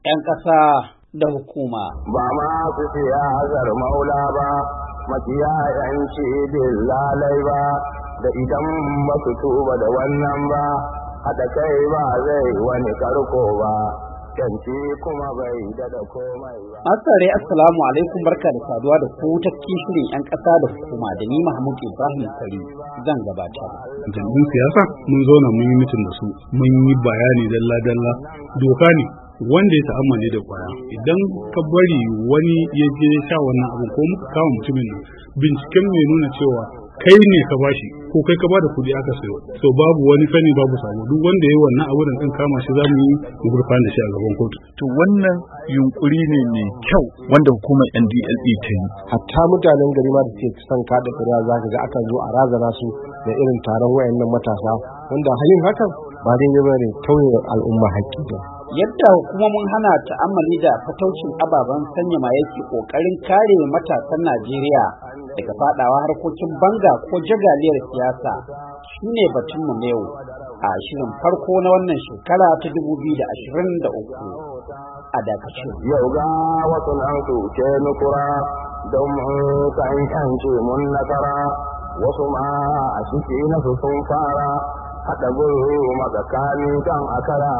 'yan ƙasa da hukuma. Ba ma su siyasar maula ba, makiya 'yanci lalai ba, da idan ba su tuba da wannan ba, haɗa kai ba zai wani karko ba. Yanci kuma bai da komai ba. Asare assalamu alaikum, barka da saduwa da ku ta shirin 'yan ƙasa da hukuma da ni Mahmud Ibrahim Kari zan gabatar. Jami'in siyasa mun zo na mun yi mitin da su, mun yi bayani dalla-dalla. Doka ne wanda ya ta'ammali da kwaya, idan ka bari wani ya je sha wannan abu ko muka kawo mutumin nan, binciken mai nuna cewa kai ne ka bashi ko kai ka bada kuɗi aka sayo, so babu wani sani babu sabo. Duk wanda ya yi wannan abu da kan kama shi za mu yi mu gurfana da shi a gaban kotu. To wannan yunkuri ne mai kyau wanda hukumar NDLE ta yi. Hatta mutanen gari ma da ke son kada kuri'a za ka ga akan zo a razana su da irin taron wayannan matasa, wanda halin hakan ba daidai bane, tauye al'umma haƙƙi ba. Yadda hukumomin hana ta'ammali da fataucin ababen sanya maye ke kokarin kare matasan Najeriya daga fadawa harkokin banga ko jagaliyar siyasa shine batun mu yau a shirin farko na wannan shekara ta 2023 a dakace. Yau ga wasu nan su ke nukura don mun san yanci mun nasara, wasu ma a ciki na su sun fara haɗa guru magakani kan akara.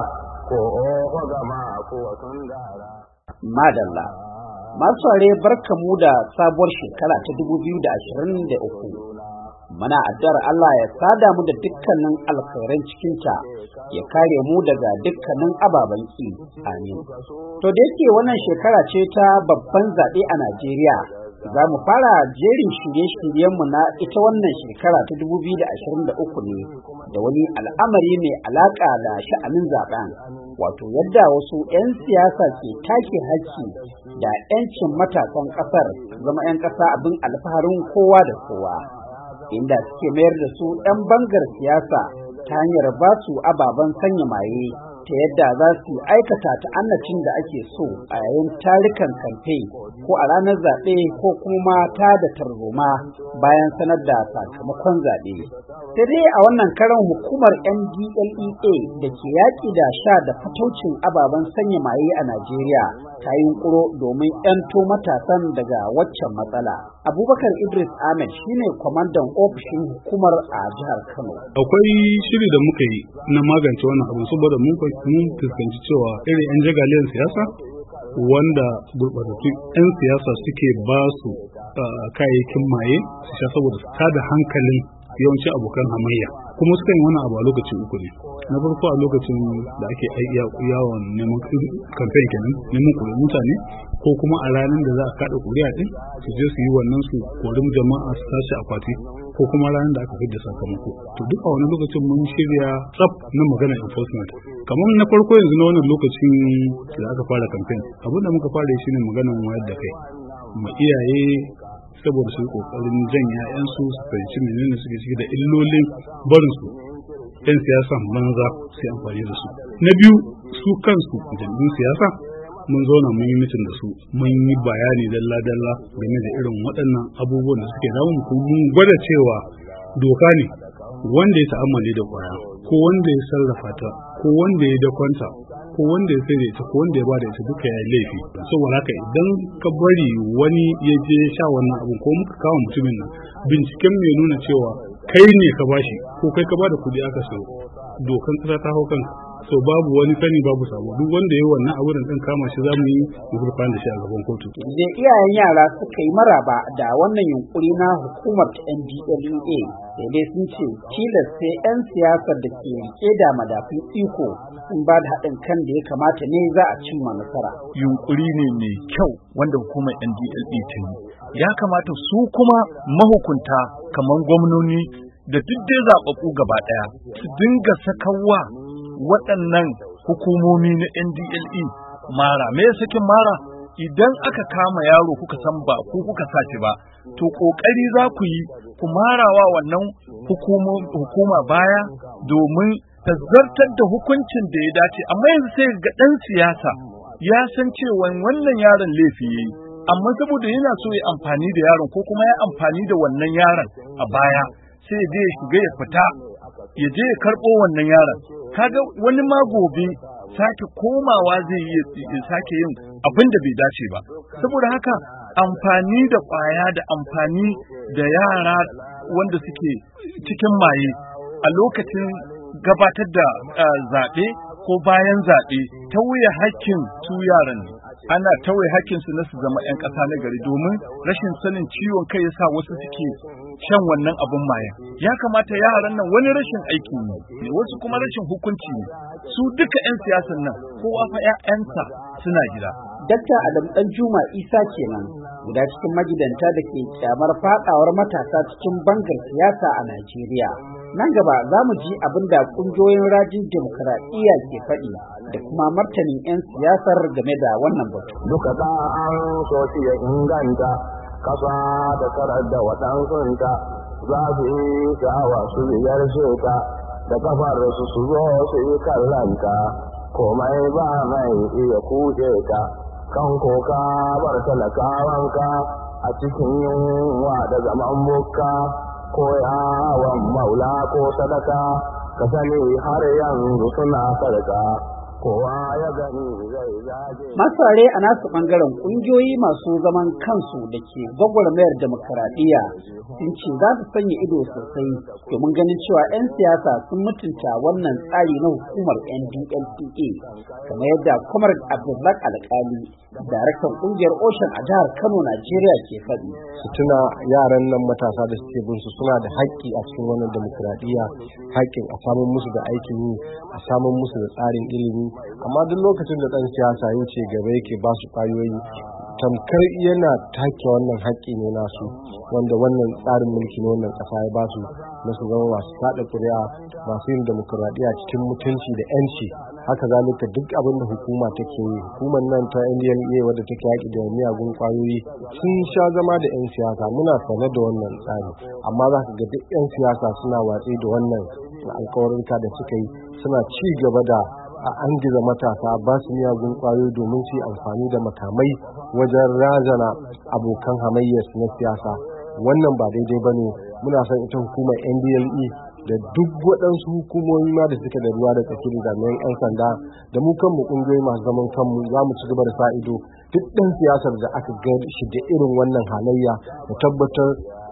Madalla, masu ware barkamu da sabuwar shekara ta 2023. Muna addu'ar Allah ya sada mu da dukkanin alkhairan cikinta, ya kare mu daga dukkanin ababen ki. Amin. To da yake wannan shekara ce ta babban zaɓe a Najeriya, za mu fara jerin shirye-shiryenmu na ita wannan shekara ta 2023 ne da wani al'amari mai alaƙa da sha'anin zaɓen, wato yadda wasu 'yan siyasa ke take haƙƙi da 'yancin matasan ƙasar zama 'yan ƙasa abin alfaharin kowa da kowa, inda suke mayar da su 'yan bangar siyasa ta hanyar ba su ababen sanya maye ta yadda za su aikata ta'annacin da ake so a yayin tarukan kamfe ko a ranar zaɓe ko kuma ta da tarzoma bayan sanar da sakamakon zaɓe. Sai dai a wannan karan hukumar NDLEA da ke yaƙi da sha da fataucin ababen sanya maye a Najeriya ta yi yunƙuro domin 'yanto matasan daga waccan matsala. Abubakar Idris Ahmed shine kwamandan ofishin hukumar a jihar Kano. Akwai shiri da muka yi na magance wannan abu saboda mun fuskanci cewa irin 'yan jagaliyar siyasa wanda gurɓatattun 'yan siyasa suke ba su kayayyakin maye su sha saboda su tada hankalin yawanci abokan hamayya, kuma suka yi wannan abu a lokaci uku ne. Na farko a lokacin da ake yawon neman kamfen kenan, neman kuri'un mutane, ko kuma a ranar da za a kaɗa kuri'a ɗin su je su yi wannan su korin jama'a su tashi akwati, ko kuma ranar da aka fidda sakamako. To duka wani lokacin mun shirya tsaf na maganar enforcement. Kamar na farko yanzu na wannan lokacin da aka fara kamfen, abin da muka fara shi ne maganar wayar da kai ma iyaye saboda su yi kokarin jan 'ya'yansu su fahimci menene suke ciki da illolin barin su 'yan siyasa banza sai amfani da su. Na biyu, su kansu jami'in siyasa mun zauna mun yi mitin da su, mun yi bayani dalla-dalla game da irin waɗannan abubuwan da suke damun mu, mun gwada cewa doka ne wanda ya ta'ammali da kwaya ko wanda ya sarrafa ta ko wanda ya dakwanta ko wanda ya sai da ita ko wanda ya bada ita duka ya yi laifi. Saboda haka idan ka bari wani ya je sha wannan abu ko muka kawo mutumin nan, binciken mai nuna cewa kai ne ka bashi ko kai ka bada kuɗi aka sayo, dokan ƙasa ta hau kanka. So babu wani sani babu sabo. Duk wanda ya yi wannan abu da kama shi za mu yi mu gurfana da shi a gaban kotu. Da iyayen yara suka yi maraba da wannan yunkuri na hukumar ta NDLEA, sai dai sun ce tilas sai 'yan siyasar da ke rike da madafun iko sun ba da haɗin kan da ya kamata ne za a cimma nasara. Yunkuri ne mai kyau wanda hukumar NDLEA ta yi. Ya kamata su kuma mahukunta kamar gwamnoni da duk dai zaɓaɓɓu gaba ɗaya su dinga sakawa waɗannan hukumomi na NDLE mara. Me ya sakin mara? Idan aka kama yaro kuka san ba ku kuka sace ba, to kokari za ku yi ku marawa wannan hukuma baya domin ta zartar da hukuncin da ya dace. Amma yanzu sai ga ɗan siyasa ya san cewa wannan yaron laifi yayi, amma saboda yana so ya amfani da yaron ko kuma ya amfani da wannan yaron a baya, sai ya shiga ya fita ya je ya karɓo wannan yaron. Kaga wani ma gobe sake komawa zai yi sake yin abin da bai dace ba. Saboda haka amfani da ƙwaya da amfani da yara wanda suke cikin maye a lokacin gabatar da zaɓe ko bayan zaɓe tauye hakkin su yaran ne. Ana tauye hakkinsu na su zama 'yan ƙasa na gari domin rashin sanin ciwon kai yasa wasu suke shan wannan abin mayan. Ya kamata yaran nan wani rashin aiki ne, wasu kuma rashin hukunci ne. Su duka 'yan siyasan nan kowa fa 'ya'yansa suna gida. Dakta Adam Danjuma Isa kenan, guda cikin magidanta da ke kyamar fadawar matasa cikin bangar siyasa a Najeriya. Nan gaba za mu ji abin da kungiyoyin rajin demokuraɗiyya ke faɗi da kuma martanin 'yan siyasar game da wannan batu. Duka da an so shi ya inganta kasa da karar da waɗansunta za su yi sha'awa su ziyarce ta da kafar su zo su yi kallanta komai ba mai iya kushe ta kan koka bar talakawanka a cikin yunwa da zaman bukka ko yawon maula ko sadaka ka sani har yanzu suna sarka kowa ya gani zai zage. Masare a nasu bangaren kungiyoyi masu zaman kansu da ke gwagwarmayar demokaradiyya sun ce za su sanya ido sosai domin ganin cewa 'yan siyasa sun mutunta wannan tsari na hukumar NDLEA kamar yadda Kwamar Abdullah Alkali, daraktan kungiyar Ocean a jihar Kano, Najeriya ke faɗi. Su tuna yaran nan matasa da suke bin su suna da haƙƙi a cikin wannan demokaradiyya, haƙƙin a samun musu da aikin yi, a samun musu da tsarin ilimi, amma duk lokacin da ɗan siyasa ya ce gaba yake ba su ƙwayoyi tamkar yana take wannan haƙƙi ne nasu wanda wannan tsarin mulki ne wannan ƙasa ya ba su na su zama masu kaɗa ƙuri'a, masu yin demokuraɗiyya cikin mutunci da 'yanci. Haka zalika duk abin da hukuma take yi, hukumar nan ta NDLEA wadda take yaƙi da miyagun ƙwayoyi sun sha zama da 'yan siyasa, muna sane da wannan tsari, amma za ka ga duk 'yan siyasa suna watsi da wannan alƙawarinka da suka yi, suna ci gaba da an giza matasa ba su miyagun ƙwayoyi domin su yi amfani da makamai wajen razana abokan hamayyarsu na siyasa. Wannan ba daidai ba ne. Muna son ita hukumar NDLEA da duk waɗansu hukumomi ma da suke da ruwa da tsaki da jami'an 'yan sanda da mu kanmu ƙungiyoyi masu zaman kanmu za mu ci gaba da sa ido duk ɗan siyasar da aka ga shi da irin wannan halayya da tabbatar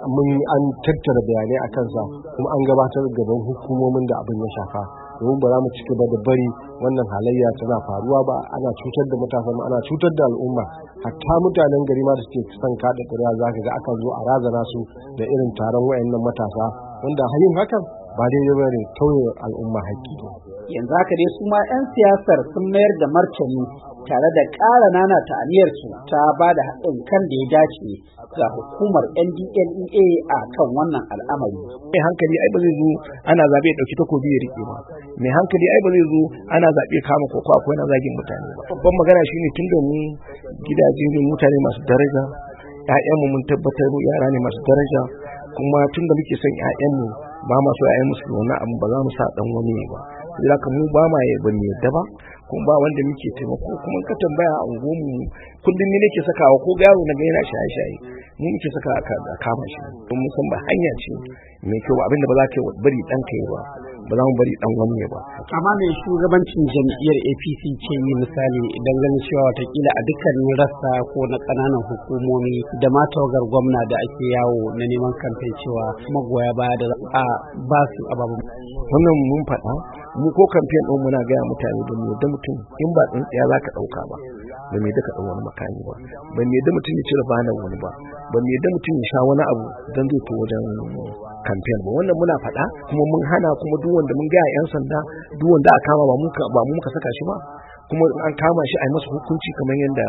an tattara bayanai a kansa kuma an gabatar gaban hukumomin da abin ya shafa, domin ba za mu ci gaba da bari wannan halayya tana faruwa ba. Ana cutar da matasa, ana cutar da al'umma, hatta mutanen gari ma da suke son kaɗa ƙuri'a za ka ga aka zo a razana su da irin taron wayannan matasa, wanda yin hakan ba daidai ba ne, tauye al'umma haƙƙi. Yanzu haka dai su ma 'yan siyasar sun mayar da martani tare da ƙara nanata aniyarsu ta ba da haɗin kan da ya dace ga hukumar NDLEA a kan wannan al'amari. Mai hankali ai ba zai zo ana zaɓe ya ɗauki takobi ya riƙe ba. Mai hankali ai ba zai zo ana zaɓe kama koko akwai na zagin mutane ba. Babban magana shine tun da mu gidajen mutane masu daraja, 'ya'yanmu mun tabbatar yara ne masu daraja, kuma tun da muke son 'ya'yanmu ba ma so 'ya'yanmu su wani abu ba za mu sa ɗan wani ne ba. Sai haka mu ba ma ban yadda ba, kuma ba wanda muke taimako, kuma ka tambaya a unguwarmu kullum ne nake sakawa ko yaro na ga yana shaye-shaye mu muke saka a kama shi, don mun san ba hanya ce mai kyau, abinda ba za ka bari ɗanka yi ba, ba za mu bari ɗan wani ne ba. Amma mai shugabancin jam'iyyar APC ce yi misali idan ganin cewa watakila a dukkanin rassa ko na ƙananan hukumomi da ma tawagar gwamna da ake yawo na neman kamfen cewa magoya baya da a ba su ababen. Wannan mun faɗa, mu ko kamfen ɗin muna gaya mutane da mu yadda mutum in ba tsintsiya za ka ɗauka ba, ba mai da ka ɗau wani makami ba, ba mai da mutum ya cire banan wani ba, ba mai da mutum ya sha wani abu don zai to wajen kamfen ba. Wannan muna faɗa kuma mun hana, kuma duk wanda mun gaya 'yan sanda duk wanda aka kama ba mu muka saka shi ba, kuma an kama shi a yi masa hukunci kamar yadda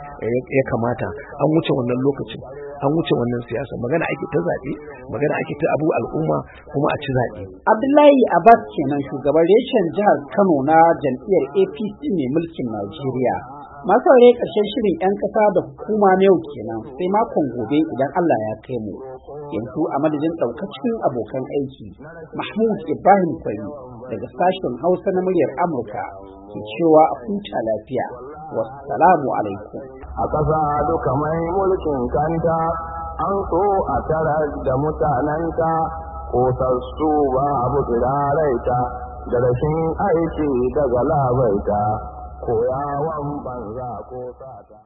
ya kamata. An wuce wannan lokacin, an wuce wannan siyasa, magana ake ta zaɓe, magana ake ta abu al'umma kuma a ci zaɓe. Abdullahi Abbas kenan shugaban reshen jihar Kano na jam'iyyar APC mai mulkin Najeriya. Masu aure ƙarshen shirin 'yan ƙasa da hukuma na yau kenan, sai makon gobe idan Allah ya kai mu. Yanzu a madadin ɗaukacin abokan aiki, Mahmud Ibrahim Kwari daga sashen Hausa na muryar Amurka ke cewa a huta lafiya. Wassalamu alaikum. A ƙasa duka mai mulkin kanta an so a tara da mutanenta, ƙosassu ba abu tsiraraita da rashin aiki daga labaita koyawan banza ko sata.